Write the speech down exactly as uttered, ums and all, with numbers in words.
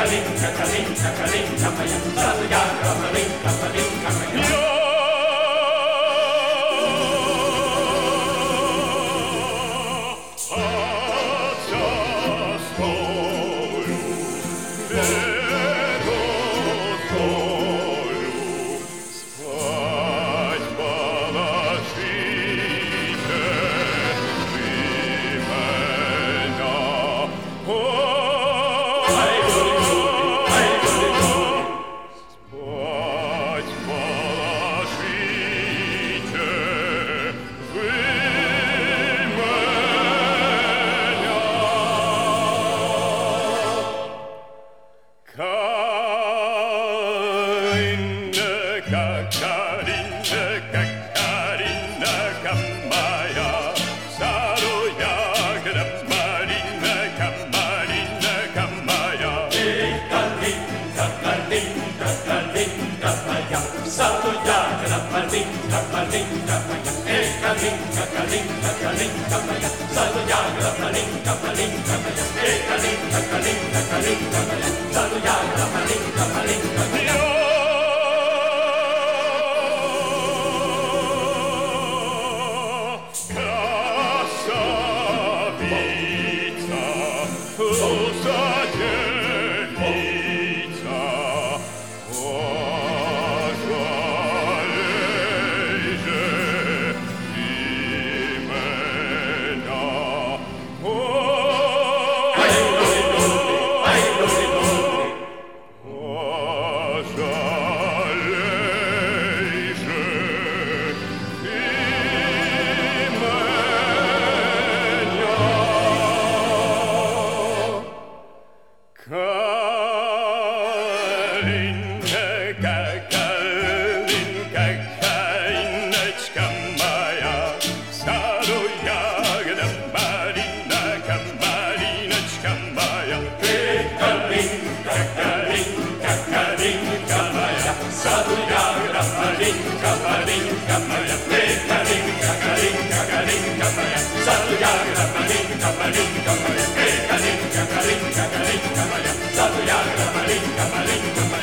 Ekalinka, kalinka, kalinka moja, sad jaga malinka, malinka moja. Satu jaga malinka, malinka moja, ekalinka, kalinka, kalinka moja, satu jaga malinka, malinka moja, ekalinka, kalinka, kalinka moja, satu jaga malinka, malinka moja. Satu jaga malinka, malinka moja, ekalinka, kalinka, kalinka moja, satu jaga malinka, malinka moja, ekalinka, kalinka, kalinka moja, satu jaga malinka, malinka moja.